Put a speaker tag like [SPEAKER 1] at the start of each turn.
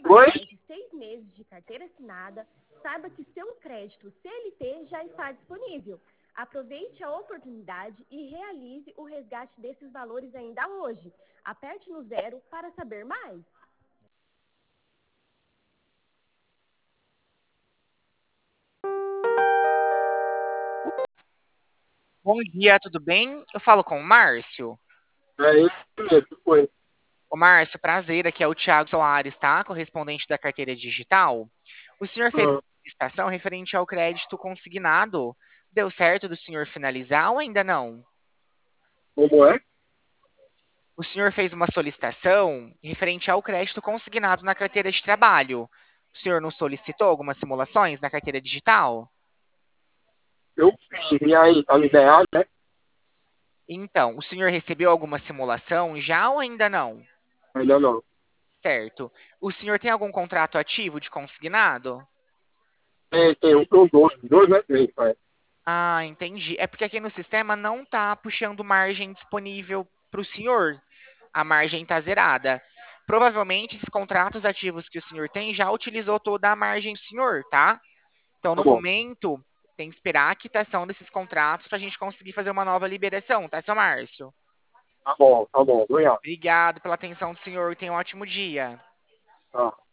[SPEAKER 1] comprar
[SPEAKER 2] Oi?
[SPEAKER 1] mais de 6 meses de carteira assinada, saiba que seu crédito CLT já está disponível. Aproveite a oportunidade e realize o resgate desses valores ainda hoje. Aperte no zero para saber mais.
[SPEAKER 3] Bom dia, tudo bem? Eu falo com o Márcio.
[SPEAKER 2] É isso mesmo, foi.
[SPEAKER 3] O Márcio, prazer, aqui é o Thiago Soares, tá? Correspondente da carteira digital. O senhor fez uma
[SPEAKER 2] Ah,
[SPEAKER 3] solicitação referente ao crédito consignado. Deu certo do senhor finalizar ou ainda não?
[SPEAKER 2] como é?
[SPEAKER 3] O senhor fez uma solicitação referente ao crédito consignado na carteira de trabalho. O senhor não solicitou algumas simulações na carteira digital?
[SPEAKER 2] Eu fiz, e aí, tá liberado, né?
[SPEAKER 3] Então, o senhor recebeu alguma simulação já ou ainda não?
[SPEAKER 2] Ainda não.
[SPEAKER 3] Certo. O senhor tem algum contrato ativo de consignado?
[SPEAKER 2] Tem um com dois, né? Três, pai.
[SPEAKER 3] Ah, entendi. É porque aqui no sistema não tá puxando margem disponível para o senhor. A margem está zerada. Provavelmente esses contratos ativos que o senhor tem já utilizou toda a margem do senhor, tá? Então,
[SPEAKER 2] Tá
[SPEAKER 3] no
[SPEAKER 2] bom,
[SPEAKER 3] momento, tem que esperar a quitação desses contratos para a gente conseguir fazer uma nova liberação, tá, seu Márcio?
[SPEAKER 2] tá bom, tá bom. Obrigado.
[SPEAKER 3] Obrigado pela atenção do senhor. Tenha um ótimo dia.
[SPEAKER 2] Tá.